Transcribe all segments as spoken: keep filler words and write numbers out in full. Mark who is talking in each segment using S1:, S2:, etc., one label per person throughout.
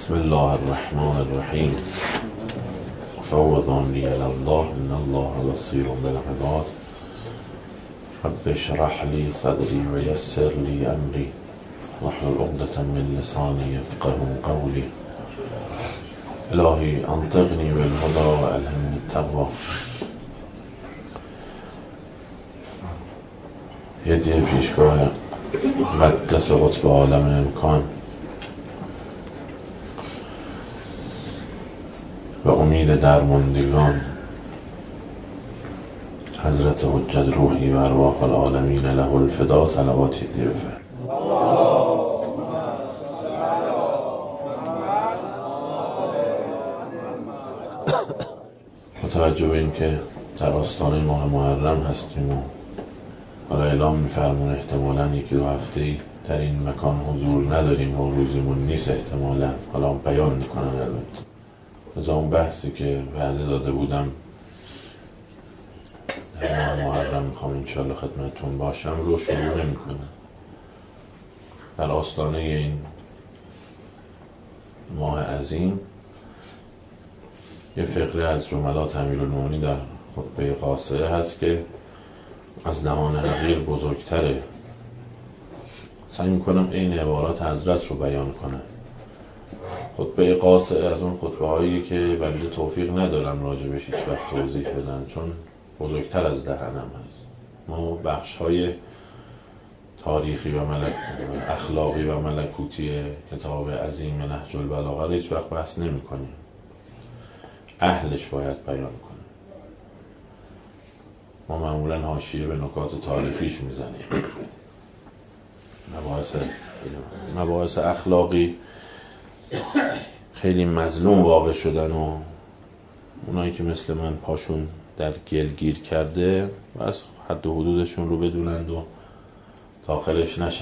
S1: بسم الله الرحمن الرحیم. فوض امری الی الله ان الله بصیر بالعباد. رب اشرح لی صدری و یسر لی امری واحلل عقدة من لسانی یفقهوا قولی. الهی انطقنی بالهدی و الهمنی التقوی. هدیه پیشگاه مقدس قطب عالم امکان و امید درماندگان حضرت حجت روحی و ارواح العالمین له الفدا صلواتی بفرمایید. متوجه به این که در آستانه ماه محرم هستیم و حالا اعلام می‌فرمون احتمالاً یکی دو هفته‌ای در این مکان حضور نداریم و روزیمون نیست احتمالاً. حالا هم بیان میکنم البته. از اون بحثی که وعده داده بودم در ماه محرم میخوام انشاءالله خدمتتون باشم رو شروع نمی کنم. در آستانه این ماه عظیم یه فقره از جملات امیرالمومنین در خطبه قاصعه هست که از دهان حقیر بزرگتره. سعی میکنم این عبارات حضرت رو بیان کنم. خطبه قاصعه از اون خطبه هایی که بنده توفیق ندارم راجع بهش هیچ وقت توضیح بدم، چون بزرگتر از دهنم هست. ما بخش های تاریخی و ملک... اخلاقی و ملکوتی کتاب عظیم نهج البلاغه رو هیچ وقت بحث نمی کنیم. اهلش باید بیان کنه. ما معمولا حاشیه به نکات تاریخیش میزنیم. مباحث مباحث اخلاقی خیلی مظلوم واقع شدن و اونایی که مثل من پاشون در گل گیر کرده و از حد و حدودشون رو بدونند و داخلش نشن.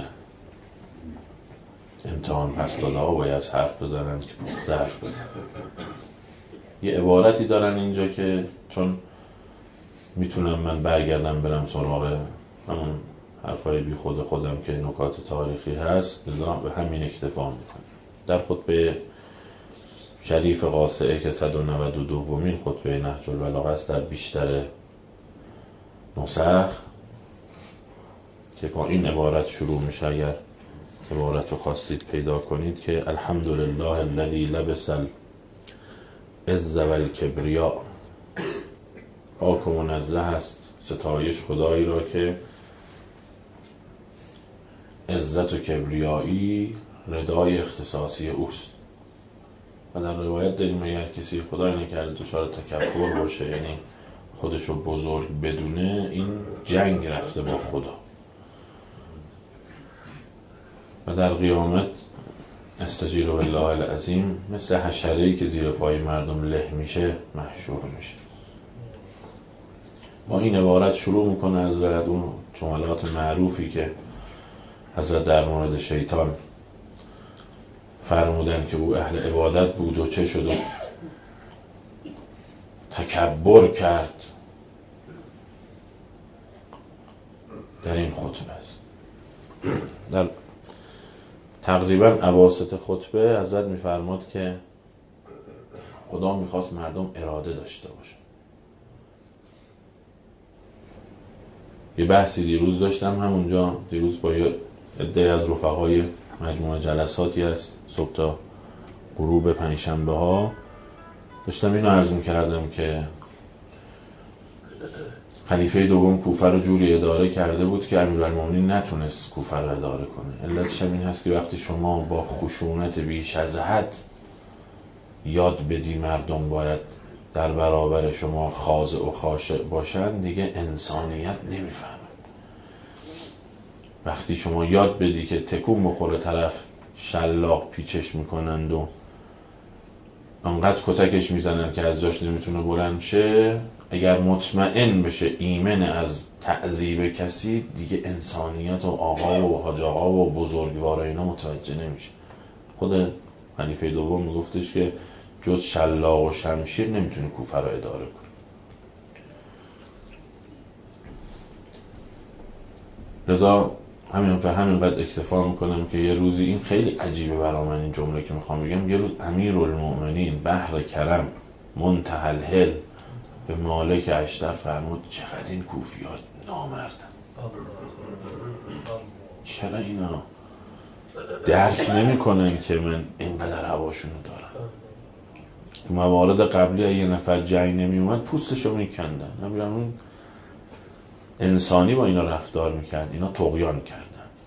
S1: امتحان پس داده ها باید حرف بزنن که پخته حرف بزنن. یه عبارتی دارن اینجا که چون میتونم من برگردم برم سراغ همون حرفای بی خود خودم که نکات تاریخی هست، لذا به همین اکتفا میکنم. در خطبه شریف قاصعه که صد و نود و دومین خطبه نهج البلاغه است در بیشتر نسخ که با این عبارت شروع میشه. اگر عبارت رو خواستید پیدا کنید که الحمدلله الذی لبس العز والکبریا. پاک و منزه است، ستایش خدایی را که عزت و کبریایی ردای اختصاصی اوست. و در روایت داریم اگر کسی خدای نکرده دچار تکبر باشه، یعنی خودشو بزرگ بدونه، این جنگ رفته با خدا و در قیامت استجیر بالله العظیم مثل حشره‌ای که زیر پای مردم له میشه محشور میشه. با این عبارت شروع میکنه از اون جملات معروفی که حضرت در مورد شیطان فرمودن که او اهل عبادت بود و چه شد و تکبر کرد. در این خطبه است. در تقریبا اواسط خطبه حضرت میفرماد که خدا میخواست مردم اراده داشته باشه. یه بحثی دیروز داشتم همونجا، دیروز با یه عده از رفقای مجموعه جلساتی است صبح تا غروب پنجشنبه ها داشتم اینو عرض می‌کردم که خلیفه دوم کوفه رو جوری اداره کرده بود که امیرالمومنین نتونست کوفه رو اداره کنه. علتش این هست که وقتی شما با خشونت بیش از حد یاد بدی مردم باید در برابر شما خاضع و خاشع باشن، دیگه انسانیت نمیفهمن. وقتی شما یاد بدی که تکون بخوره طرف شلاق پیچش میکنند و انقدر کتکش میزنن که از جاش نمیتونه بلند شه، اگر مطمئن بشه ایمن از تعذیب کسی، دیگه انسانیت و آقا و حاج آقا و بزرگوار اینا متوجه نمیشه. خود خلیفه دوم میگفتش که جز شلاق و شمشیر نمیتونه کوفه رو اداره کنه. لذا همین به همینقدر اکتفا میکنم که یه روزی، این خیلی عجیبه برای من این جمله که میخوام بگم، یه روز امیرالمؤمنین بحر کرم منتهی الحل به مالک اشتر فرمود چقدر این کوفیات نامردن، چرا اینا درک نمی کنن که من اینقدر هواشونو دارم. تو موارد قبلی یه نفر جنگ نمی اومد پوستشو میکندن، نمیدونم اون انسانی با اینا رفتار میکرد، اینا طغیان کردن.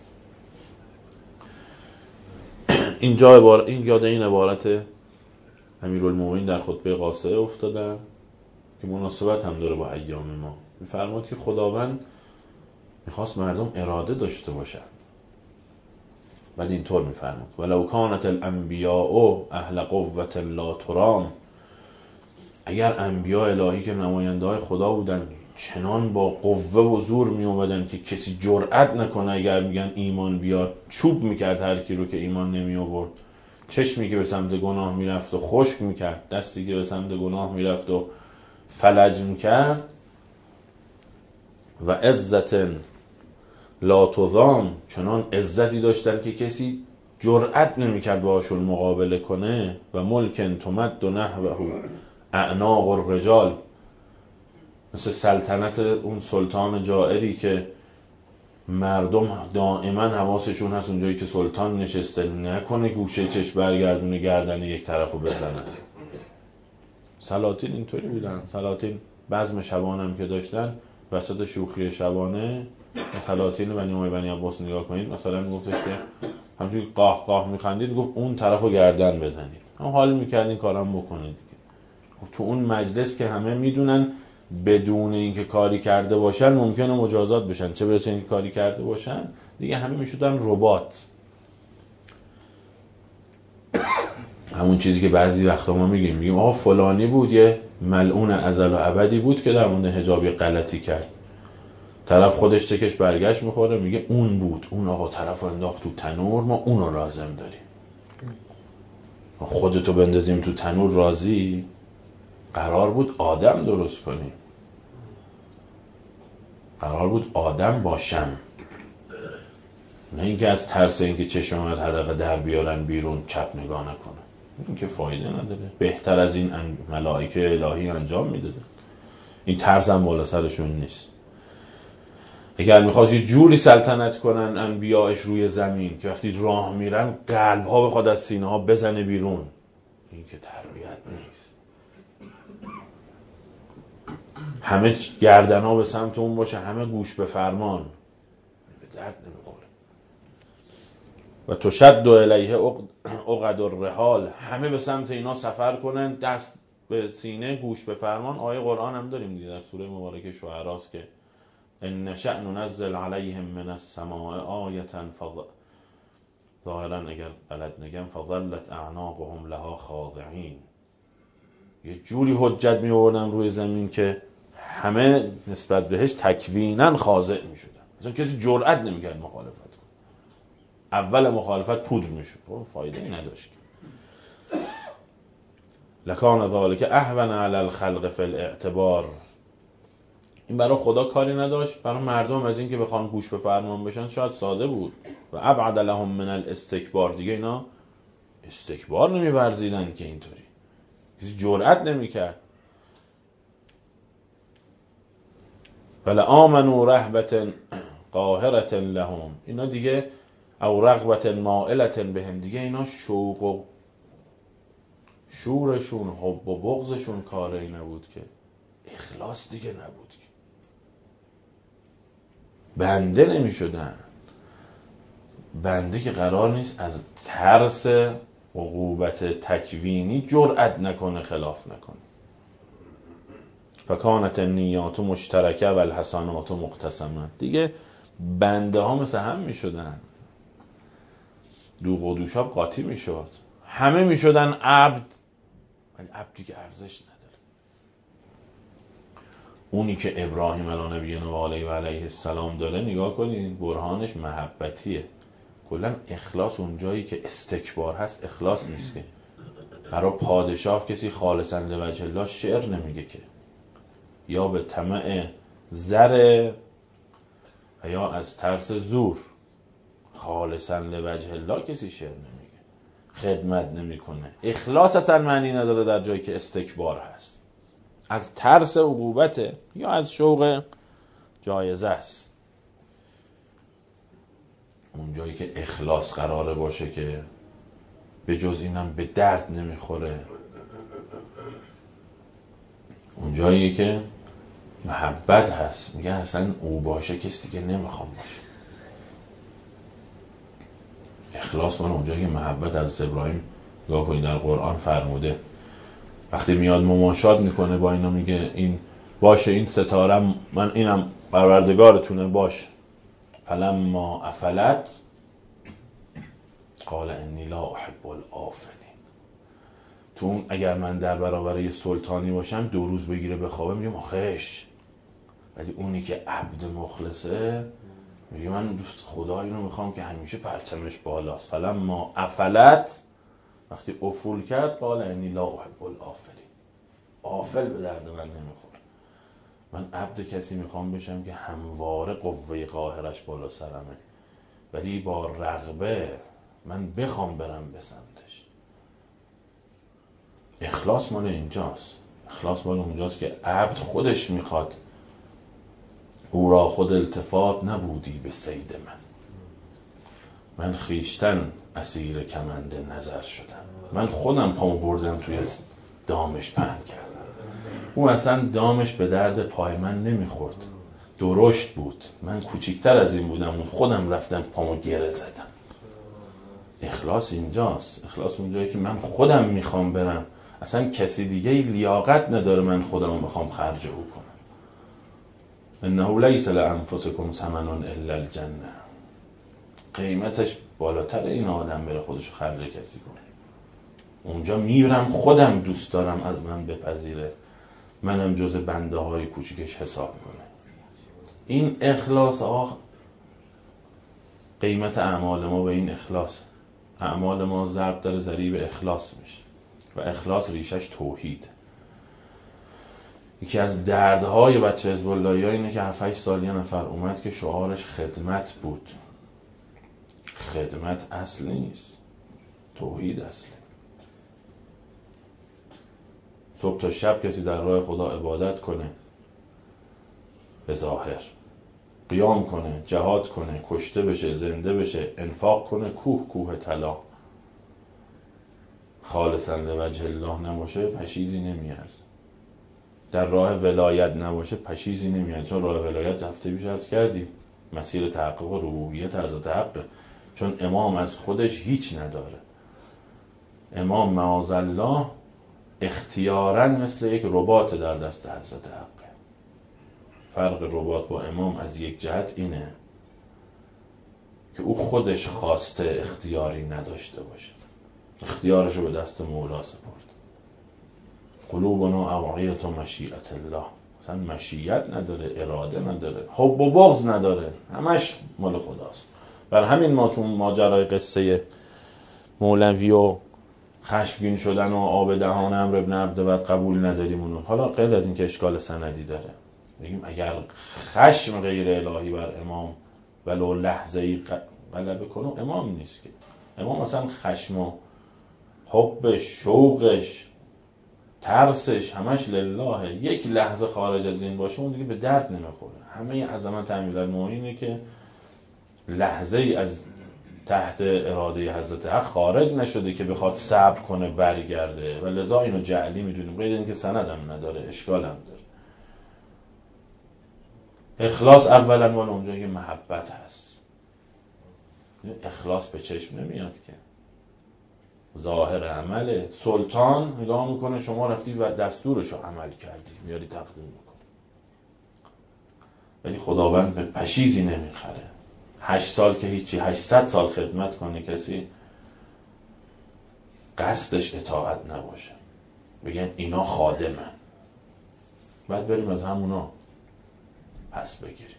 S1: اینجا عبارت این یاد این عبارت امیرالمومنین در خطبه قاصعه افتادن که مناسبت هم داره با ایام ما. میفرماد که خداوند میخواست مردم اراده داشته باشن، ولی اینطور میفرماد ولو کانت الانبیاء اهل قوة لا ترام، اگر انبیاء الهی که نماینده های خدا بودن چنان با قوه و زور می اومدن که کسی جرئت نکنه اگر میگن ایمان بیار، چوب میکرد هر کی رو که ایمان نمی آورد، چشمی که به سمت گناه میرفت و خشک میکرد، دستی که به سمت گناه میرفت و فلج میکرد، و عزت لا تضام، چنان عزتی داشتن که کسی جرئت نمیکرد باهاشون مقابله کنه، و ملک تمد و نحوه اعناق الرجال، مثل سلطنت اون سلطان جائری که مردم دائما حواسشون هست اونجایی که سلطان نشسته نکنه گوشه چشم برگردونه گردن یک طرفو بزنن. سلاطین اینطوری بودن. سلاطین بزم شبانه هم که داشتن، وسط شوخی شبانه سلاطین بنی امیه بنی عباس نگاه کنید، مثلا میگفتش که همونجوری قاه قاه میخندید، گفت اون طرفو گردن بزنید، هم حال میکردین کارم بکنید. تو اون مجلس که همه میدونن بدون اینکه کاری کرده باشن ممکنه مجازات بشن، چه برسه اینکه کاری کرده باشن، دیگه همه میشدن ربات. همون چیزی که بعضی وقتا ما میگیم میگیم آقا فلانی بود یه ملعون ازل و ابدی بود که در مورد حجاب غلطی کرد، طرف خودش تکش برگشت میخوره میگه اون بود، اون آقا طرف انداخت تو تنور، ما اونو لازم داریم. خودتو بندازیم تو تنور راضی؟ قرار بود آدم درست کنیم، قرار بود آدم باشم، نه اینکه از ترس اینکه چشمم از حدقه در بیارن بیرون چپ نگاه نکنه. این که فایده نداره، بهتر از این ملائکه الهی انجام میدادن. این ترس هم بالا سرشون نیست. اگر میخواست یه جوری سلطنت کنن انبیاءش روی زمین که وقتی راه میرن قلب ها بخواد از سینه ها بزنه بیرون، این که تربیت نیست. همه گردن ها به سمت اون باشه، همه گوش به فرمان، به درد نمیخوره. و تشد الیه عقد الرحال، همه به سمت اینا سفر کنن، دست به سینه گوش به فرمان. آیه قرآن هم داریم دیگه در سوره مبارکه شعراست که ان نشأ ننزل علیهم من السماء آیة فض ظاهرا اگر غلط نگم فظلت اعناقهم لها خاضعین. یه جوری حجت می آوردن روی زمین که همه نسبت بهش تکوینا خاضع می شدن، مثلا کسی جرئت نمی کرد مخالفت کنه. اول مخالفت پودر می شد، فایده ای نداشت. لکان ذالک اهون علی الخلق فی الاعتبار، این برای خدا کاری نداشت، برای مردم از این که بخوان گوش به فرمان بشن شاید ساده بود. و ابعد لهم من الاستکبار، دیگه اینا استکبار نمی ورزیدن که اینطوری کسی جرئت نمی کرد. ولا آمنوا رهبة قاهرة لهم، اینا دیگه او رغبة مائلة بهم، دیگه اینا شوق و شورشون حب و بغضشون کاری نبود که، اخلاص دیگه نبود که، بنده نمی شدن. بنده که قرار نیست از ترس عقوبت تکوینی جرأت نکنه خلاف نکنه. فکانت النیات مشترکه و الحسنات مقتسمه، دیگه بنده ها مثل هم می شدن، دوغ و دوشاب قاطی می شد، همه می شدن عبد، ولی عبد دیگه ارزش نداره. اونی که ابراهیم علیه نبینا و علیه و علیه السلام داره نگاه کنید، برهانش محبتیه. کلا اخلاص اونجایی که استکبار هست اخلاص نیست که. برای پادشاه کسی خالصا لوجه الله شعر نمیگه که، یا به طمع زر و یا از ترس زور. خالصا لوجه الله کسی شعر نمیگه، خدمت نمیکنه. اخلاص اصلا معنی نداره در جایی که استکبار هست، از ترس عقوبته یا از شوق جایزه است. اون جایی که اخلاص قراره باشه که به جز اینم به درد نمیخوره، اون جایی که محبت هست، میگه اصلا او باشه کسی دیگه نمیخوام باشه. اخلاص من اونجایی که محبت از ابراهیم نگاه کنید در قرآن فرموده، وقتی میاد مماشات میکنه با اینا میگه این باشه، این ستاره من اینم پروردگارتونه باشه. فلما افلت قال انی لا احب الافلین. تو اون اگر من در برابر یه سلطانی باشم دو روز بگیره بخوابه میگم آخش، ولی اونی که عبد مخلصه میگه من دوست خدا اینو میخوام که همیشه پرچمش بالاست. فلما افلت، وقتی افول کرد، قال انی لا احب الافلین، آفل به درد من نمیخوره. من عبد کسی میخوام بشم که همواره قوه قاهرش بالا سرمه، ولی با رغبه من بخوام برم به سمتش. اخلاص مال اینجاست. اخلاص مال اونجاست که عبد خودش میخواد، او را خود التفات نبودی به صید من، من خیشتن اسیر کمند نظر شدم، من خودم پامو بردم توی دامش پهن کردم. او اصلا دامش به درد پای من نمیخورد، درشت بود، من کوچیکتر از این بودم، خودم رفتم پامو گره زدم. اخلاص اینجاست. اخلاص اونجایی که من خودم میخوام برم، اصلا کسی دیگه لیاقت نداره من خودم بخوام خرج او کنم. انه لیس لانفسکم ثمن الا الجنه. قیمتش بالاتر این آدم بره خودشو خرج کسی کنه. اونجا میبرم خودم دوست دارم از من بپذیره، منم جز بنده های کوچیکش حساب کنه. این اخلاص آخ قیمت اعمال ما به این اخلاص. اعمال ما ضرب در ضریب اخلاص میشه و اخلاص ریشش توحید. یکی از دردهای بچه حزب اللهی ها اینه که هفت هشت سال یه نفر اومد که شعارش خدمت بود. خدمت اصل نیست، توحید اصله. صبح تا شب کسی در راه خدا عبادت کنه، به ظاهر قیام کنه، جهاد کنه، کشته بشه، زنده بشه، انفاق کنه، کوه کوه طلا، خالصا لوجه الله نباشه، پشیزی نمیارز. در راه ولایت نباشه، پشیزی نمیارز. چون راه ولایت هفته پیش عرض کردیم مسیر تحقق ربوبیت حضرت حقه، چون امام از خودش هیچ نداره. امام معاذالله اختیاراً مثل یک رباط در دست حضرت حقه. فرق رباط با امام از یک جهت اینه که او خودش خواسته اختیاری نداشته باشه، اختیارش رو به دست مولا سپرد. قلوبنا اوعیة مشیئة الله. مثلا مشیت نداره، اراده نداره، حب و بغض نداره، همش مال خداست. بر همین ما تو ماجرای قصه مولوی و خشمگین شدن و آب دهان عمرو ابن عبدود قبول نداریم اونو. حالا غیر از این که اشکال سندی داره، بگیم اگر خشم غیر الهی بر امام ولو لحظه ای غلبه کنه، امام نیست که. امام مثلا خشم و حبش، شوقش، ترسش همش لله. یک لحظه خارج از این باشه اون دیگه به درد نمیخوره. همه عظمت امیرالمومنینه که لحظه ای از تحت اراده حضرت حق خارج نشده که بخواد صبر کنه برگرده، و لذا اینو جعلی میدونیم، غیر این که سندم نداره، اشکالم داره. اخلاص اولا مال اونجایی که محبت هست. اخلاص به چشم نمیاد که، ظاهر عمله. سلطان نگاه میکنه شما رفتی و دستورشو عمل کردی، میاری تقدیم میکنه، ولی خداوند به پشیزی نمیخره. هشت سال که هیچی، هشتصد سال خدمت کنه کسی، قصدش اطاعت نباشه، بگن اینا خادمن، بعد بریم از همونا پس بگیریم.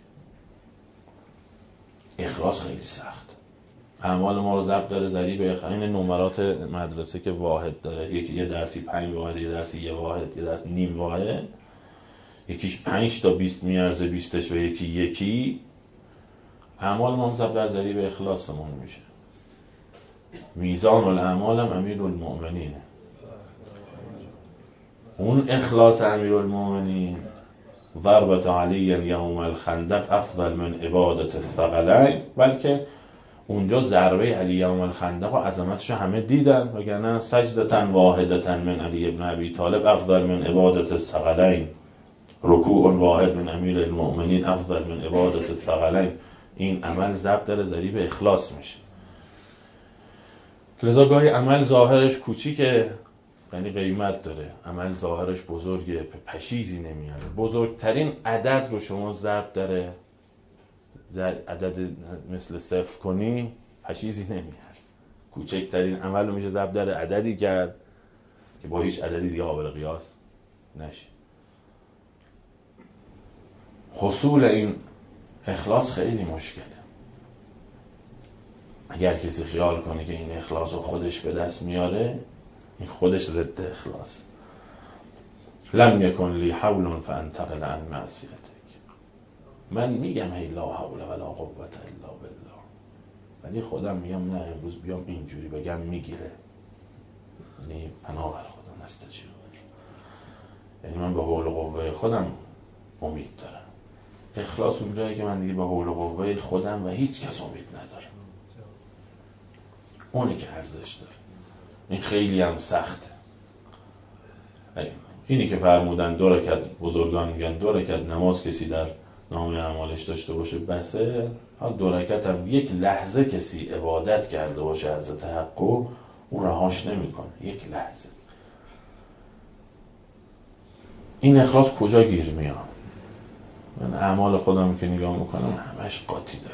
S1: اخلاص خیلی سخت. اعمال ما رو ضرب داره ضریب این نمرات مدرسه که واحد داره، یکی یه درسی پنج واحد، یه درسی یه واحد، یه درس نیم واحد، یکیش پنج تا بیست میارزه بیستش و یکی یکی. اعمال ما ضرب در ذریب اخلاصمون میشه. میزان الاعمال هم امیرالمؤمنینه. اون اخلاص امیرالمؤمنین ضربت علی یوم الخندق افضل من عبادت الثقلین، بلکه اونجا ضربه علی یوم الخندق و عظمتش همه دیدن، وگرنه سجدة واحدة من علی ابن ابی طالب افضل من عبادت الثقلین، رکوع واحد من امیر المؤمنین افضل من عبادت الثقلین. این عمل ضرب در ضریب اخلاص میشه. لذا گاهی عمل ظاهرش کوچیکه یعنی قیمت داره، عمل ظاهرش بزرگه پشیزی نمیاره. بزرگترین عدد رو شما ضرب داره عدد مثل صفر کنی پشیزی نمیاره. کوچکترین عمل رو میشه ضرب در عددی کرد که با هیچ عددی دیگه قابل قیاس نشه. حصول این اخلاص خیلی مشکله. اگر کسی خیال کنه که این اخلاص رو خودش به دست میاره، این خودش ضد اخلاص. لم یکن لی حول فانتقل عن معصیتک. من میگم هی لا حول ولا قوة الا بالله، ولی خودم میگم نه امروز بیام اینجوری بگم میگیره. یعنی پناه بر خدا نستجیب. یعنی من به حول و قوه خودم امید دارم. اخلاص اونجایی که من دیگه به حول و قوه خودم و هیچ کس امید ندارم. اونی که ارزش داره. این خیلی هم سخته. اینی که فرمودن دو رکعت، بزرگان میگن دو رکعت نماز کسی در نامه اعمالش داشته باشه بسه. حال دو رکعت هم یک لحظه کسی عبادت کرده باشه از تحقق، اون رهاش نمیکنه. یک لحظه. این اخلاص کجا گیر میاد؟ من اعمال خودم که نگاه میکنم همش قاطی داره.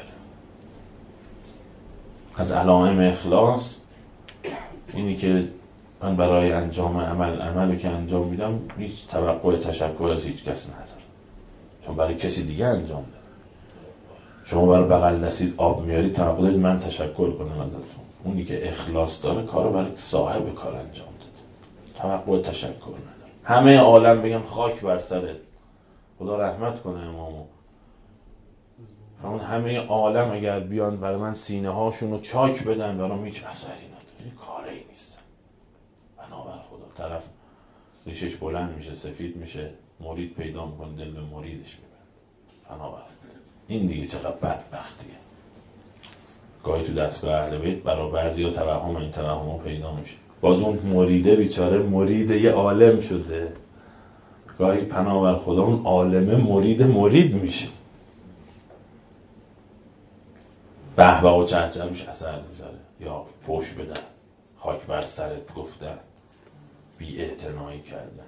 S1: از علائم اخلاص اینی که من برای انجام عمل عملی که انجام میدم هیچ توقع تشکر از هیچ کس ندارم، چون برای کسی دیگه انجام ده. شما برای بغل دستید آب میارید توقع دارید من تشکر کنم ازتون. اونی که اخلاص داره کارو برای صاحب کار انجام داده، توقع تشکر نداره. همه عالم بگم خاک بر سرت، خدا رحمت کنه امامو، همون همه عالم اگر بیان برای من سینه هاشون رو چاک بدن برام هیچ اثری نداره، کاری نیست. بنابر خدا طرف ریشش بلند میشه، سفید میشه، مرید پیدا میکنه، دل به مریدش میبره. بنابر این دیگه چقدر بدبختیه. گاهی تو دستگاه اهل بیت برای بعضیا توهم این توهمو پیدا میشه، باز اون مریده بیچاره مرید یه عالم شده، گاهی پناه بر خدا اون عالمه مرید مرید میشه، به به و چهچه روش اثر میذاره، یا فوش بدن، خاک بر سرت گفتن، بی اعتنایی کردن.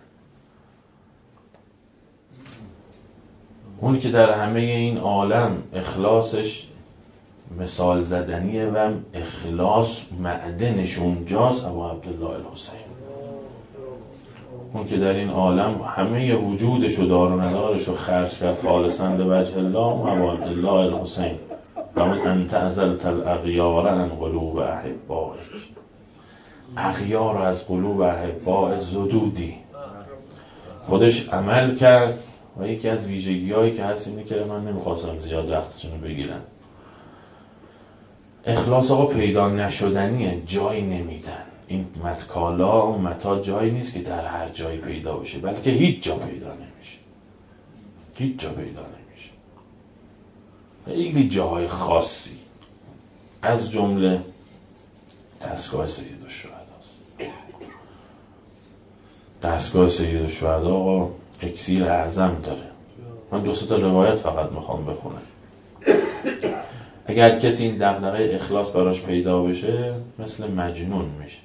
S1: اونی که در همه این عالم اخلاصش مثال زدنیه و اخلاص معدنش اونجاست، ابو عبدالله الحسین. اون که در این عالم همه وجودش و دار و ندارش رو خرج کرد خالصاً لوجه الله، ابو عبدالله الحسین. فمن انت ازلت الاغیار عن قلوب احبائک، اغیار رو از قلوب احباء زدودی. خودش عمل کرد و یکی از ویژگی هایی که هست اینه که من نمیخواستم زیاد وقتشون رو بگیرن، اخلاص آقا پیدا نشدنیه، جای نمیدن. این متکالا و متا جایی نیست که در هر جایی پیدا بشه، بلکه هیچ جا پیدا نمیشه، هیچ جا پیدا نمیشه. خیلی جاهای خاصی از جمله دستگاه سید الشهداست. دستگاه سید الشهدا آقا اکسیر اعظم داره. من دو سه تا روایت فقط میخوام بخونم. اگر کسی این دغدغه اخلاص براش پیدا بشه مثل مجنون میشه،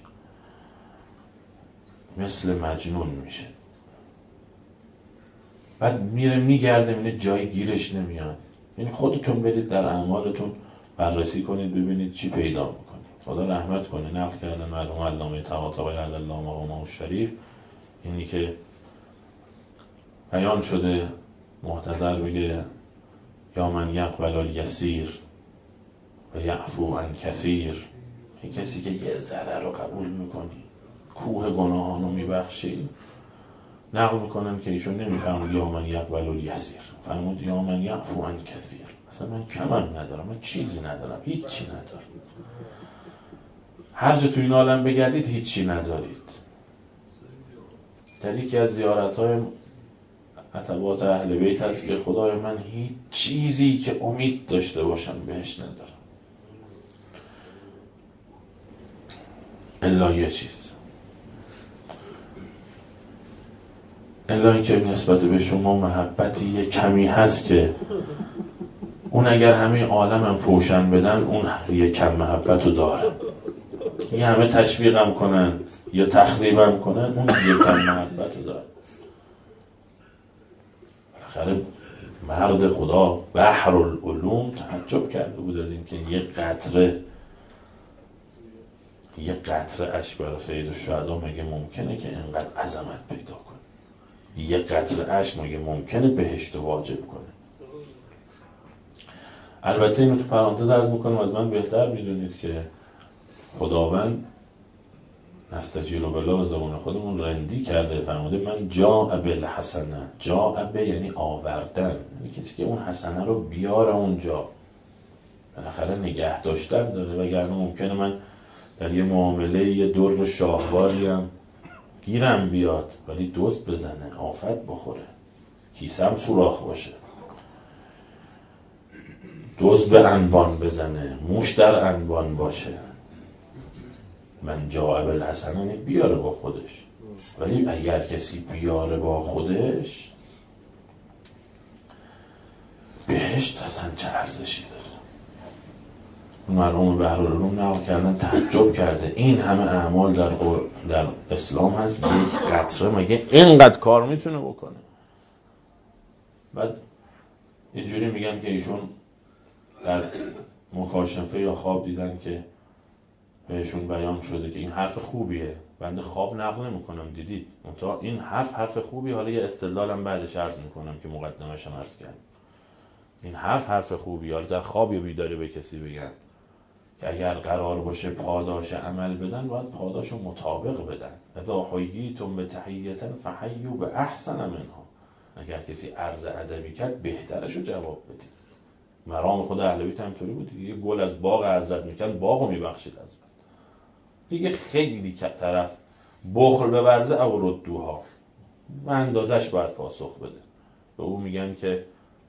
S1: مثل مجنون میشه. بعد میره میگرده میره جای گیرش نمیاد. یعنی خودتون برید در اعمالتون بررسی کنید ببینید چی پیدا میکنید. خدا رحمت کنه. نقل کردن مرحوم علامه طباطبایی علی الله مقامه الشریف اینی که بیان شده محتضر بگه یا من یقبل الیسیر و یعفو عن کثیر، این کسی که یه ذره رو قبول میکنی، کوه گناهانو میبخشی، نقل میکنن که ایشون نمیفهمد یا من یقبل الیسیر، فرمود یا من یعفو عن کثیر. مثلا من کمان ندارم، من چیزی ندارم، هیچی ندارم. هر جا تو این عالم بگردید هیچی ندارید. در یکی از زیارت‌های عتبات اهل بیت هست که خدای من هیچ چیزی که امید داشته باشم بهش ندارم الا یه چیز، الا اینکه نسبت به شما محبتی یه کمی هست که اون اگر همه عالمم فوشن بدن اون یه کم محبتو داره. یه همه تشویقم کنن یا تخریبم کنن اون یه کم محبتو داره. بالاخره مرد خدا بحر العلوم تعجب کرده بود از اینکه یه قطره یه قطره اشک برای سید الشهدا مگه ممکنه که اینقدر عظمت پیدا کنه؟ یه قطره اشک مگه ممکنه بهشت واجب کنه؟ البته اینو تو پرانتز عرض میکنم، از من بهتر میدونید که خداوند نستجیل بلا به زبان خودمون رندی کرده، فرموده من جاء بالحسنه. جاء به یعنی آوردن، یعنی کسی که اون حسنه رو بیاره اونجا. بالاخره نگه داشتن داره، وگرنه ممکنه من در یه معامله یه در شاهواری هم گیرم بیاد ولی دزد بزنه، آفت بخوره، کیسم سوراخ باشه، دزد به انبان بزنه، موش در انبان باشه. من جاء بالحسنه بیاره با خودش، ولی اگر کسی بیاره با خودش بهشت اصلا چه ارزشی داره. مرحوم بحرالعلوم نقل کردن تعجب کرده این همه اعمال در, قر... در اسلام هست، یک قطره مگه اینقدر کار میتونه بکنه؟ بعد اینجوری میگن که ایشون در مکاشفه یا خواب دیدن که بهشون بیان شده که این حرف خوبیه، بنده خواب نقل نمیکنم دیدید، منتها این حرف حرف خوبیه. حالا یه استدلالم بعدش عرض میکنم که مقدمه‌شم عرض کردم. این حرف حرف خوبیه. حالا در خواب یا بیداری به کسی بگن که اگر قرار باشه پاداش عمل بدن باید پاداشو مطابق بدن. اذا حییتم بتحیة فحیوا باحسن منها. اگر کسی عرض ادبی کرد بهترشو جواب بدید. مرام خود اهل بیت هم طوری بود، یه گل از باغ حضرت میکرد باغو میبخشید حضرت. دیگه خیلی که طرف بخل بورزه او ردوها، به اندازش باید پاسخ بده. به او میگن که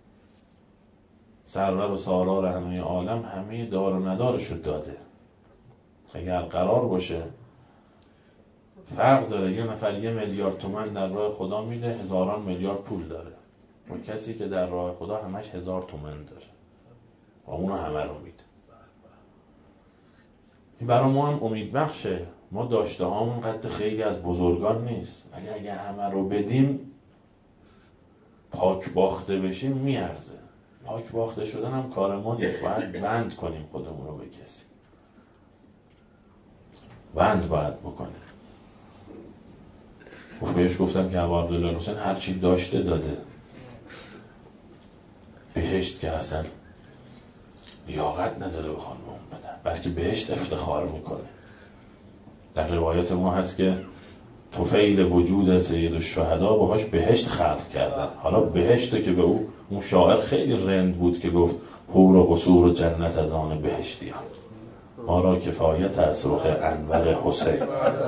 S1: سرور و سالار همه عالم همه دار و ندارشو داده. اگر قرار باشه فرق داره، یه نفر یه میلیارد تومان در راه خدا میده، هزاران میلیارد پول داره، و کسی که در راه خدا همش هزار تومان داره و اونو همه رو میده. این برای ما هم امید بخشه. ما داشته هامون قد خیلی از بزرگان نیست، ولی اگه همه رو بدیم پاک باخته بشیم میارزه. پاک باخته شدن هم کار ما نیست، باید بند کنیم خودمون رو به کسی، بند باید بکنیم. بهش گفتم که ابا عبدالله حسین هر چی داشته داده، بهشت که اصلا لیاقت نداره بخوان به اون بدن، بلکه بهشت افتخار میکنه. در روایت ما هست که طفیل وجود سید الشهدا باهاش بهشت خلق کردن. حالا بهشت که به او، اون شاعر خیلی رند بود که گفت حور و قصور و جنت از آن بهشتیان، ما را کفایت از رخ انور حسین.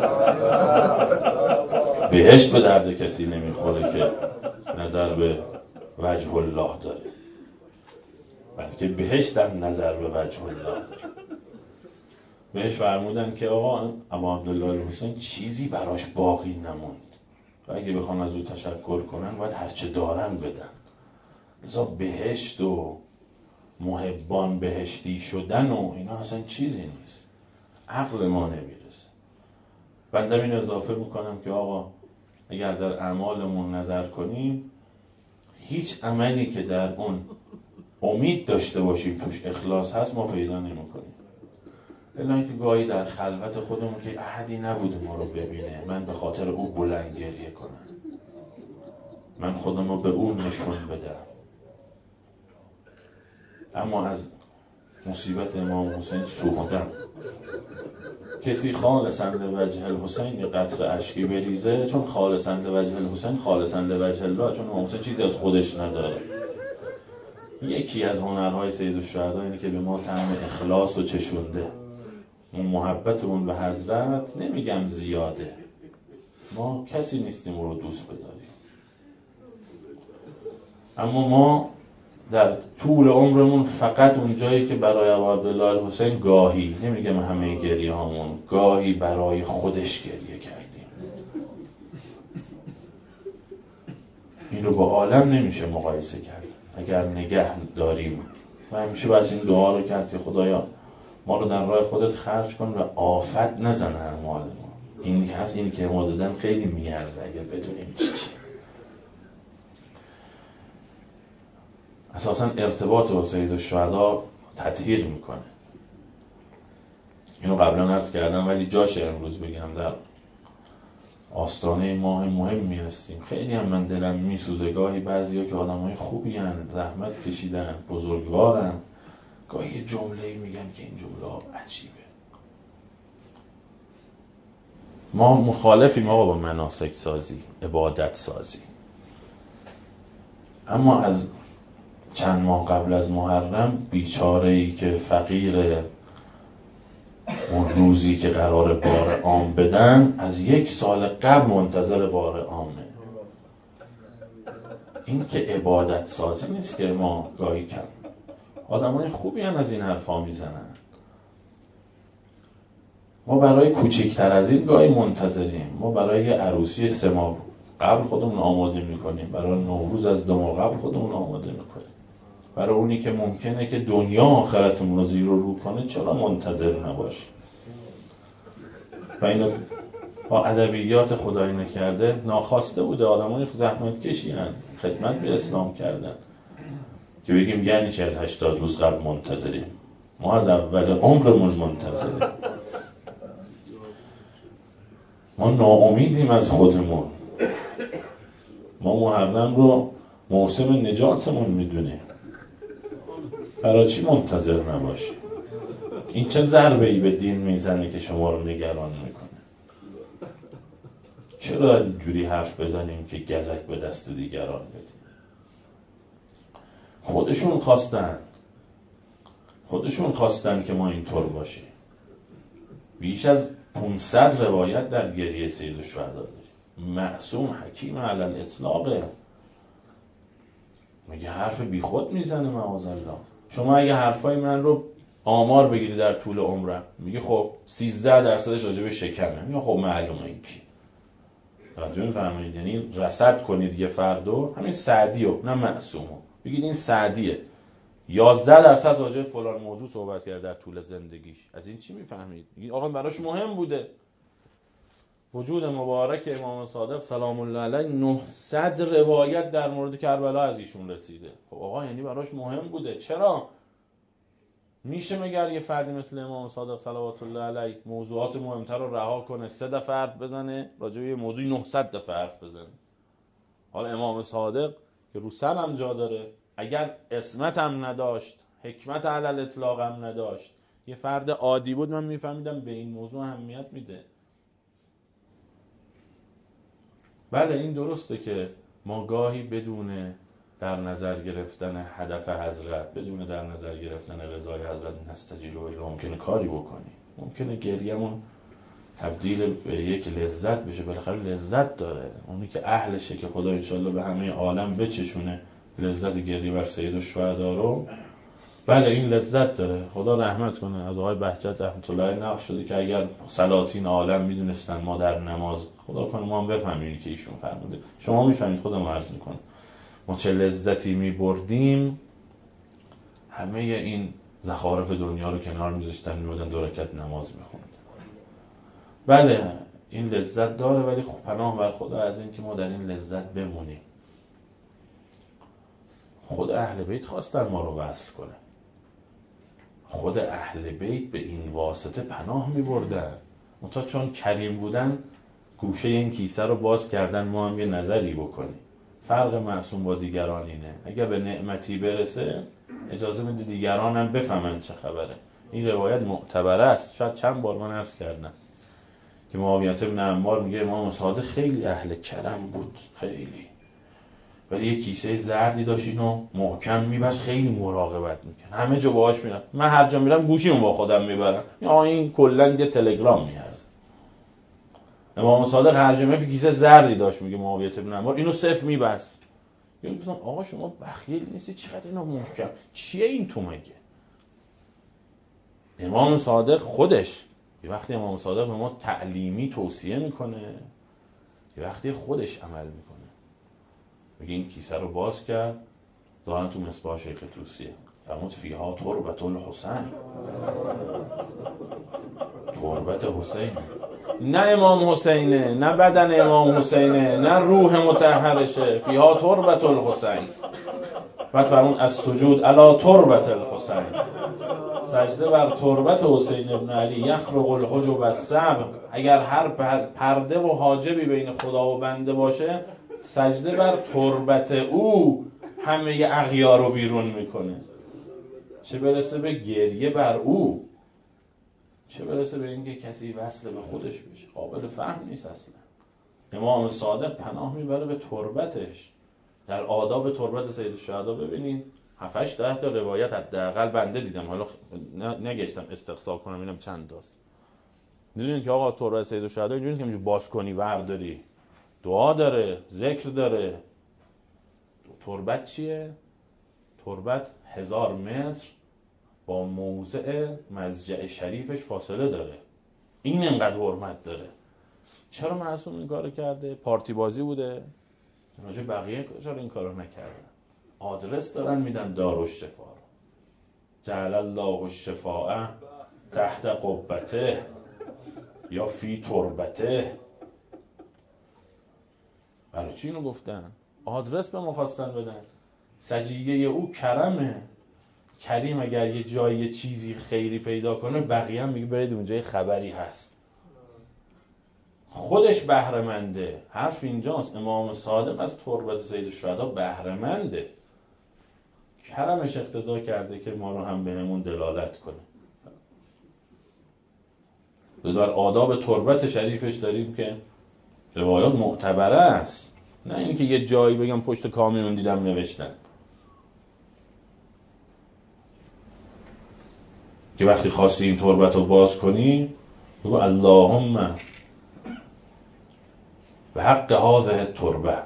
S1: بهشت به درد کسی نمیخوره که نظر به وجه الله داره، بلکه بهشت هم نظر به وجه الله داره. بهش فرمودن که آقا ابا عبدالله حسین چیزی براش باقی نموند و اگه بخوان از او تشکر کنن باید هرچه دارن بدن. لذا بهشت و محبان بهشتی شدن و اینا اصلا چیزی نیست، عقل ما نمیرسه. بنده این اضافه میکنم که آقا اگر در اعمالمون نظر کنیم، هیچ عملی که در اون امید داشته باشیم توش اخلاص هست ما پیدا نمیکنیم. الا اینکه گاهی در خلوت خودمون که احدی نبوده ما رو ببینه، من به خاطر او بلند گریه کنم، من خودم رو به او نشون بدم. اما از مصیبت امام حسین سوختن. کسی خالصاً لوجه الحسین یه قطره اشکی بریزه، چون خالصاً لوجه الحسین خالصاً لوجه الله، چون امام حسین چیزی از خودش نداره. یکی از هنرهای سیدالشهدا اینه که به ما طعم اخلاص و چشونده. اون محبتمون به حضرت نمیگم زیاده، ما کسی نیستیم او رو دوست بداریم، اما ما در طول عمرمون فقط اون جایی که برای ابا عبدالله الحسین گاهی، نمیگم همه گریه هامون، گاهی برای خودش گریه کردیم. اینو با عالم نمیشه مقایسه کرد اگر نگه داریم. و همیشه بس این دعا رو کرد که خدایا ما رو در راه خودت خرج کن و آفت نزنه اعمال ما. این از اینی که ما دادن خیلی میارزه اگر بدونیم چی چی. اساساً ارتباط با سیدالشهدا تطهیر میکنه. اینو قبلا عرض کردم ولی جاشه امروز بگم. در آستانه ماه مهمی هستیم. خیلی هم من دلم میسوزه گاهی بعضیا که آدمای خوبی هن، زحمت کشیدن، بزرگوارن، گاهی یه جمله‌ای میگن که این جمله عجیبه. ما مخالفیم آقا با مناسک سازی، عبادت سازی، اما از چند ماه قبل از محرم بیچاره‌ای که فقیر اون روزی که قرار بار عام بدن از یک سال قبل منتظر بار عامه. این که عبادت سازی نیست که ما گاهی کم آدمای خوبی هم از این حرفا میزنن. ما برای کوچکتر از این گاهی منتظریم. ما برای یه عروسی سه ماه قبل خودمون آماده میکنیم، برای نوروز از دو ماه قبل خودمون آماده میکنیم، برای اونی که ممکنه که دنیا آخرتمون رو زیر و رو کنه چرا منتظر نباشیم؟ و اینو با ادبیات خدای نکرده ناخواسته بوده. آدمای زحمت کشی هن، خدمت به اسلام کردن، که بگیم یعنی چه از هشتاد روز قبل منتظریم؟ ما از اول عمرمون منتظریم. ما ناامیدیم از خودمون. ما محرم رو موسم نجاتمون میدونیم، برای چی منتظر نباشیم؟ این چه ضربه‌ای به دین میزنه که شما رو نگران میکنه؟ چرا اینجوری حرف بزنیم که گزک به دست دیگران بدیم؟ خودشون خواستن خودشون خواستن که ما اینطور باشیم. بیش از پانصد روایت در گریه سیدالشهدا داریم. معصوم حکیم علی الاطلاقه، میگه حرف بی خود میزنه معاذالله. شما اگه حرفای من رو آمار بگیری در طول عمرم، میگه خب سیزده درصدش راجع به شکمه، میگه خب معلومه این کی. توجه می‌فرمایید؟ یعنی رصد کنید یه فردو، همین سعدیو نه معصومو، بگید این سعدیه یازده درصد راجع به فلان موضوع صحبت کرده در طول زندگیش. از این چی میفهمید؟ میگید آقا براش مهم بوده. وجود مبارک امام صادق سلام الله علیه نهصد روایت در مورد کربلا از ایشون رسیده. خب آقا یعنی براش مهم بوده. چرا؟ میشه مگر یه فردی مثل امام صادق صلوات الله علیه موضوعات مهمتر رو رها کنه، سه دفعه حرف بزنه راجع به موضوعی نهصد دفعه حرف بزنه؟ حالا امام صادق که رو سر هم جا داره، اگر اسمت هم نداشت، حکمت علی الاطلاق هم نداشت، یه فرد عادی بود، من میفهمیدم به این موضوع اهمیت میده. بله این درسته که ما گاهی بدون در نظر گرفتن هدف حضرت، بدون در نظر گرفتن رضای حضرت نستجیب و ممکنه کاری بکنیم، ممکنه گریه‌مون تبدیل به یک لذت بشه. بالاخره لذت داره. اونی که اهلشه که خدا انشالله به همه عالم بچشونه لذت گریه بر سیدالشهدا رو. بله این لذت داره. خدا رحمت کنه. از آقای بهجت رحمت الله علیه نقل شده که اگر سلاطین عالم میدونستن ما در نماز، خدا کنه ما هم بفهمیم که ایشون فرموده، شما میفهمید، خودم عرض میکنم ما چه لذتی میبردیم. همه این زخارف دنیا رو کنار میذاشتن، میبودن دو رکعت نماز میخوندن. بله این لذت داره، ولی خب پناه بر خدا از این که ما در این لذت بمونیم. خود اهل بیت خواستن ما رو وصل کنه. خود اهل بیت به این واسطه پناه میبردن. منتها چون کریم بودن گوشه این کیسه رو باز کردن ما هم یه نظری بکنیم. فرق معصوم با دیگران اینه اگر به نعمتی برسه اجازه میده دیگران هم بفهمن چه خبره. این روایت معتبر است. شاید چند بار من عرض کردم که معاویه بن عمار میگه امام صادق خیلی اهل کرم بود، خیلی، ولی یه کیسه زردی داشت اینو محکم میبست، خیلی مراقبت میکرد، همه جا باهاش میرفت. من هر جا میرم گوشیمو با خودم میبرم، یا این کلا یه تلگرام میارزه. امام صادق هر جا میرفت کیسه زردی داشت، میگه معاویه بن عمار اینو صفر میبست. یه روز گفتم آقا شما بخیل نیستی چقدر اینو محکم، چیه این تو مگه؟ امام صادق خودش یه وقتی امام صادق به ما تعلیمی توصیه میکنه، یه وقتی خودش عمل میکنه. میگه این کیسه رو باز کرد، ظاهرا تو مصباح شیخ طوسیه، فرمود فیها تربت الحسین، تربت حسین، نه امام حسینه، نه بدن امام حسینه، نه روح مطهرشه، فیها تربت الحسین. بعد فرمود از سجود علی تربت الحسین، سجده بر تربت حسین ابن علی، یخرق الحجب السبع. اگر هر پرده و حاجبی بین خدا و بنده باشه، سجده بر تربت او همه اغیار رو بیرون میکنه. چه برسه به گریه بر او، چه برسه به اینکه کسی وصل به خودش بشه، قابل فهم نیست اصلا. امام صادق پناه میبره به تربتش. در آداب تربت سید الشهدا ببینید هفت هشت ده تا روایت حداقل بنده دیدم، حالا نگشتم استقصا کنم اینم چند تاست. میدونید که آقا تربت سید الشهدا اینجوری نیست که اینجوری باز کنی ورد داری، دعا داره، ذکر داره. تربت چیه؟ تربت هزار متر با موضع مضجع شریفش فاصله داره. این انقدر حرمت داره. چرا معصوم این کارو کرده؟ پارتی بازی بوده؟ راجع بقیه چرا این کارو نکردن؟ آدرس دارن میدن دارالشفا رو. جعل الله الشفاء تحت قبته یا فی تربته. برای چی اینو گفتن؟ آدرس به ما خواستن بدن. سجیه او کرمه. کریم اگر یه جایی یه چیزی خیری پیدا کنه، بقیه هم میگه برید اونجا یه خبری هست. خودش بهره منده. حرف اینجاست. امام صادق از تربت سید الشهدا بهره منده. کرمش اقتضا کرده که ما رو هم بهمون دلالت کنه. در آداب تربت شریفش داریم که روایات معتبره است، نه اینکه یه جایی بگم پشت کامیون دیدم نوشتن. که وقتی خواستی این تربت رو باز کنی بگو اللهم به حق هذه تربه،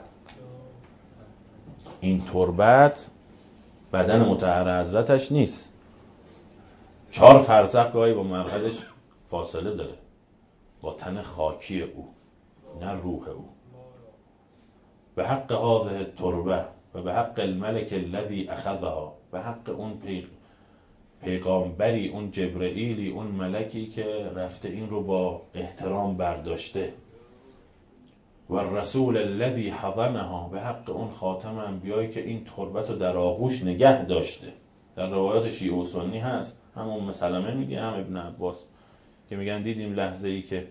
S1: این تربت بدن مطهر حضرتش نیست، چهار فرسخ گاهی با مرحلش فاصله داره، با تن خاکی او، نه روح او. به حق هذه تربه و به حق الملک الذی اخذها، به حق اون پیغ پیغامبری، اون جبرئیلی، اون ملکی که رفته این رو با احترام برداشته. و الرسول الذی حضنها، به حق اون خاتم انبیایی که این تربت رو در آغوش نگه داشته. در روایات شیعه و سنی هست، هم ام سلمه میگه هم ابن عباس که میگن دیدیم لحظه ای که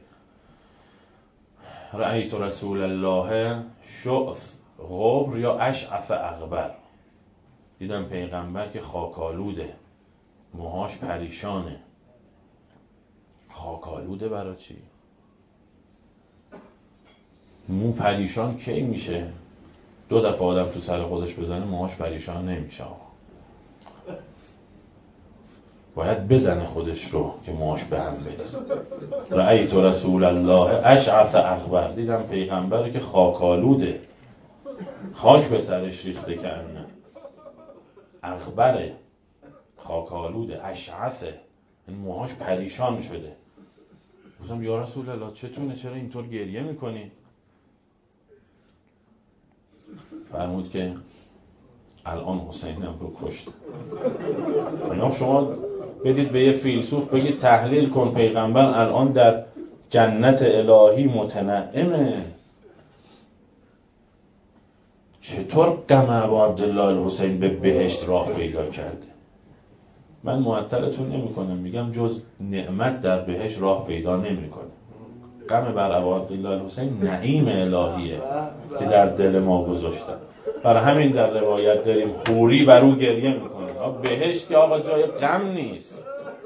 S1: رأیت رسول الله شعث غبر یا اشعث اغبر، دیدم پیغمبر که خاکالوده، موهاش پریشانه. خاکالوده برای چی؟ مو پریشان کی میشه؟ دو دفعه آدم تو سر خودش بزنه موهاش پریشان نمیشه. باید بزنه خودش رو که موهاش به هم بریزه. رأیت رسول الله اشعث اغبر، دیدم پیغمبر که خاکالوده، خاک به سرش ریخته کنه، اغبره، خاکالوده، اشعثه، این موهاش پریشان شده. گفتم یا رسول الله چتونه، چرا اینطور گریه میکنی؟ فرمود که الان حسینم رو کشت. یا شما بدید به یه فیلسوف بگید تحلیل کن پیغمبر الان در جنت الهی متنعمه، چطور غم ابا عبدالله الحسین به بهشت راه پیدا کرده؟ من معطلتون نمی کنم، میگم جز نعمت در بهشت راه پیدا نمی کنه. غم بر ابا عبدالله الحسین نعیم الهیه که در دل ما گذاشتن. برای همین در روایت داریم حوری بر او گریه میکنه. بهشت که آقا جای غم نیست.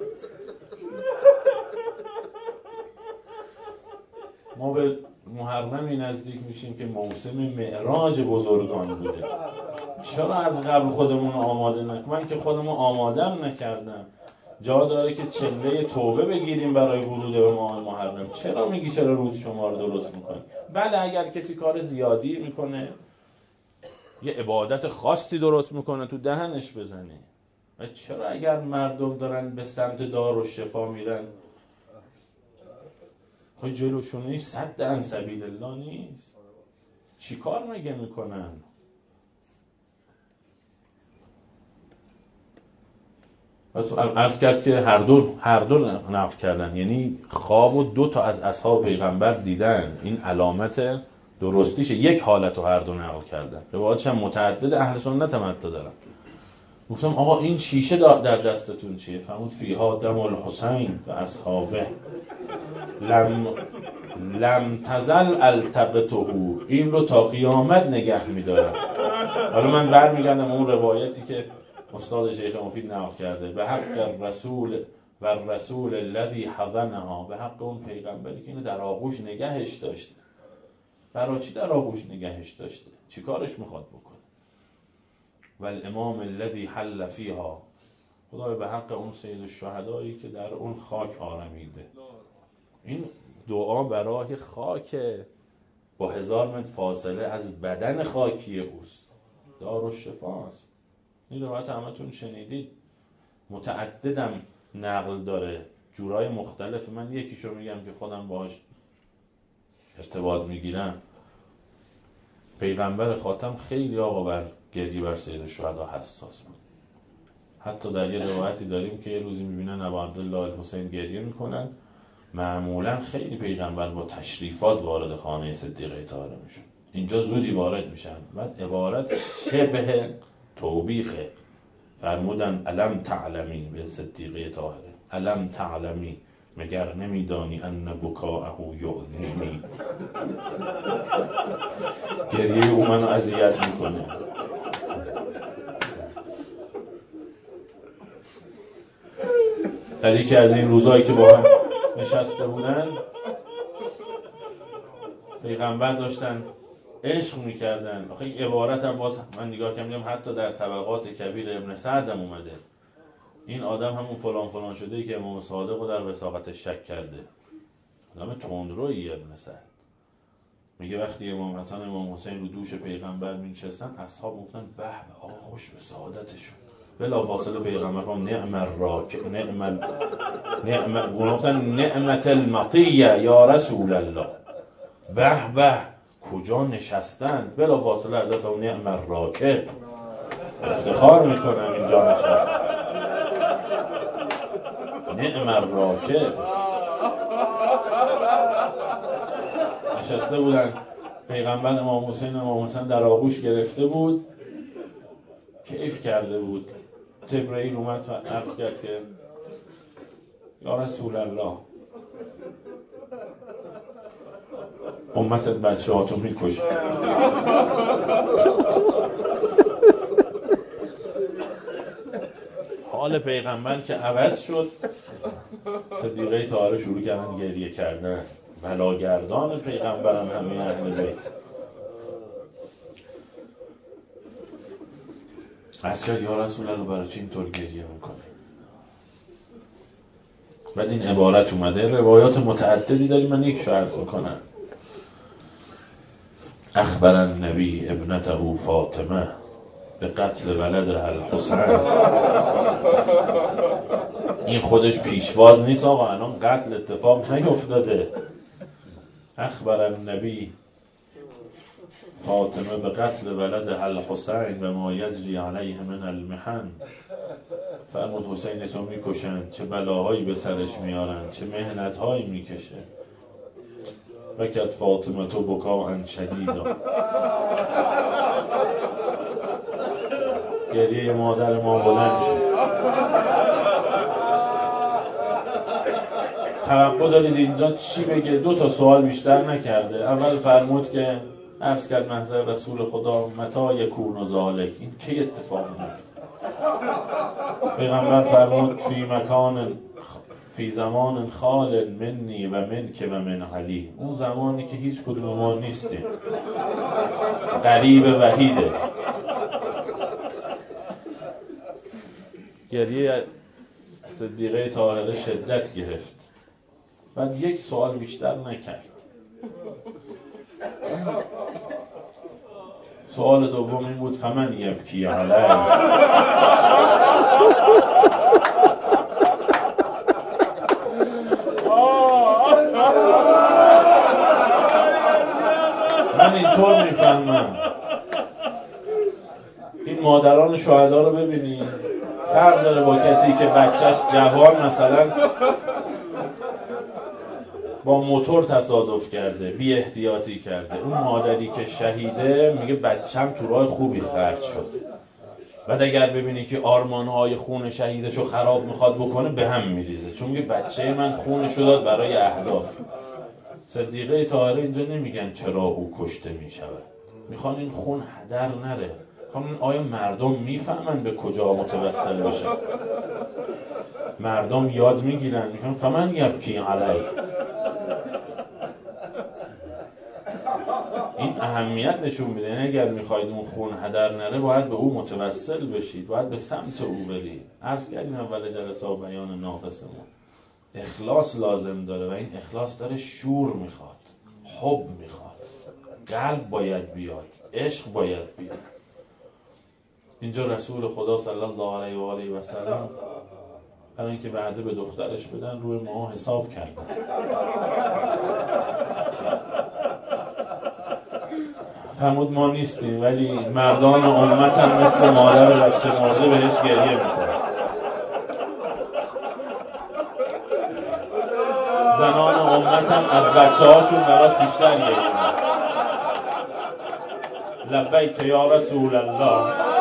S1: ما به محرمی نزدیک میشیم که موسم معراج بزرگان بوده. چرا از قبل خودمون آماده نکنیم؟ من که خودمون آمادم نکردم. جا داره که چله توبه بگیریم برای ورود به ماه محرم. چرا میگی چرا روز شما رو درست میکنی؟ بله اگر کسی کار زیادی میکنه، یه عبادت خاصی درست میکنه، تو دهنش بزنی. و چرا اگر مردم دارن به سمت دار و شفا میرن، خب جلوشونه صد عن سبیل الله نیست؟ چی کار مگه میکنن؟ عرض کرد که هر دو هر دو نقل کردن، یعنی خواب و دو تا از اصحاب پیغمبر دیدن. این علامت درستیشه. یک حالت رو هر دو نقل کردن. روایاتش هم متعدد، اهل سنت هم حتی دارن. گفتم آقا این شیشه در دستتون چیه؟ فرمود فیها دم الحسین و اصحابه لم لم تزل التقطه، این رو تا قیامت نگه میدارم. حالا من برمیگردم اون روایتی که استاد شیخ مفید نقل کرده، به حق رسول و رسول الذی حضنها، به حق اون پیغمبری که اینو در آغوش نگهش داشته. برای چی در آغوش نگهش داشته؟ چی کارش میخواد بکنه؟ و الامام الذی حل فیها، خدای به حق اون سید الشهدایی که در اون خاک آرمیده. این دعا برای خاک با هزار متر فاصله از بدن خاکی اوست. دارالشفاست. این روایت همتون شنیدید. متعددم نقل داره، جورای مختلف. من یکیشو میگم که خودم باهاش ارتباط میگیرم. پیغمبر خاتم خیلی آقا بر گریه بر سید الشهدا حساس بود. حتی در یه روایتی داریم که یه روزی میبینن ابا عبدالله الحسین گریه میکنن. معمولا خیلی پیغمبر با تشریفات وارد خانه صدیقه طاهره میشن، اینجا زودی وارد میشن. بعد عبارت شبه توبیخه. فرمودن الم تعلمی به صدیقه طاهره، الم تعلمی، مگر نمیدانی ان بکاءه یؤذینی، گریه او منو اذیت میکنه. در یکی از این روزایی که با هم نشسته بودن، پیغمبر داشتن عشق میکردن. آخه این عبارت هم باز من نگاه کردم حتی در طبقات کبیر ابن سعد هم اومده. این آدم همون فلان فلان شده ای که امام صادق رو در وثاقتش شک کرده. آدم تندرویی ابن سعد. میگه وقتی امام حسن امام حسین رو دوش پیغمبر می‌نشستن، اصحاب گفتن به به آقا خوش به سعادتشون. بلافاصله پیغمبر فرمود نعم الراک نعم نعم گفتن نعمت المطیه یا رسول الله، به به کجا نشستن. بلافاصله حضرت اون نعم الراکب، افتخار میکنم اینجا نشستن. نعم الراکب نشسته بودن. پیغمبر امام حسین امام حسین در آغوش گرفته بود، کیف کرده بود. جبرئیل اومد و عرض کرد که یا رسول الله امتت بچه هاتو میکشه. حال پیغمبر که عوض شد، صدیقه طاهره شروع کردن گریه کردن. بلاگردان پیغمبرم همه اهل بیت. عرض کرد یا رسول الله برای چی اینطور گریه میکنه؟ بعد این عبارت اومده. روایات متعددی داریم، من یک شو عرض میکنم. اخبر النبی ابنته فاطمه به قتل ولدها الحسین. این خودش پیشواز نیست آقا، الان قتل اتفاق نیفتاده. اخبر النبی فاطمه به قتل ولدها الحسین و ما یجری علیه من المحن. فرمود حسین تو میکشن، چه بلاهایی به سرش میارن، چه مهنتهایی میکشه. بکت فاطمه تو بکاء شدیدا. گریه مادر ما بلند شد. توقع دارید اینجا چی بگه؟ دو تا سوال بیشتر نکرده. اول فرمود که عرض کرد محضر رسول خدا متا یکون ذالک، این کی اتفاق میفته؟ پیغمبر فرمود فی مکان فی زمان خال منی و منک و من علی، اون زمانی که هیچ کدوم ما نیستیم، غریب وحیده. گریه صدیقه طاهره شدت گرفت، بعد یک سوال بیشتر نکرد. سوال دوم این بود فمن یبکی علی، من اینطور میفهمم این مادران شهدا رو ببینید، فرق داره با کسی که بچهش جوان مثلا با موتور تصادف کرده، بی احتیاطی کرده. اون مادری که شهیده میگه بچم تو راه خوبی خرج شد. بعد اگر ببینی که آرمانهای خون شهیدشو خراب میخواد بکنه به هم میریزه، چون میگه بچه من خونشو داد برای اهداف. صدیقه طاهره اینجا نمیگن چرا او کشته میشود، میخوان این خون هدر نره. میخوان آیا مردم میفهمن به کجا متوسل بشن؟ مردم یاد میگیرن، میگن فمن یبکی علی. این اهمیت نشون میده. یعنی اگر میخواید اون خون هدر نره باید به او متوسل بشید، باید به سمت او برید. عرض کردیم اول جلسه و بیان ناقصمون اخلاص لازم داره و این اخلاص داره شور میخواد، حب میخواد، قلب باید بیاد، عشق باید بیاد. اینجا رسول خدا صلی الله علیه و آله و سلم برای اینکه وعده به دخترش بدن روی ما حساب کردن. فرمود ما نیستیم ولی مردان امت هم مثل مادر بچه مرده بهش گریه میکنن، زنان امت هم از بچه هاشون براش بیشتر گریه میکنن. لبیک یا رسول الله.